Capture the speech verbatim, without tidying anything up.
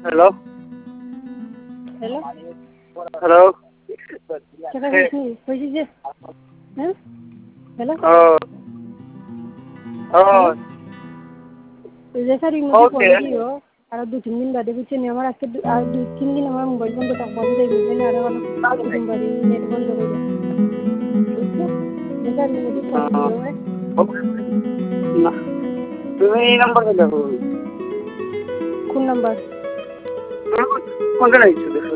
hello hello hello কেটা কইছি কইছি যে হ্যাঁ হ্যালো ও ও রেফারি মধ্যে ফোন দিও আর দু তিন দিন বাদে বুঝছেন আমার আজকে আর দু তিন দিন আমার মোবাইল বন্ধ থাকবো আমি তাই বুঝলেন আর আমার দুদিন বাদে নেট বন্ধ করে বুঝছো রেফারি মধ্যে ফোন দিও না তুমি এই নাম্বারে দেখো কোন নাম্বার কোনটা লাগছে দেখো